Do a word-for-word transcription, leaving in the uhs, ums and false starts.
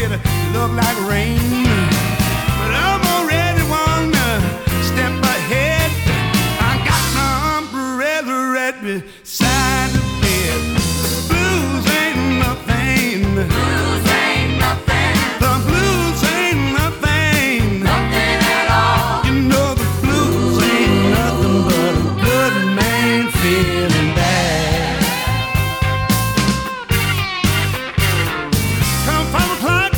it look like rain. But I'm already one step ahead. I got my umbrella right beside the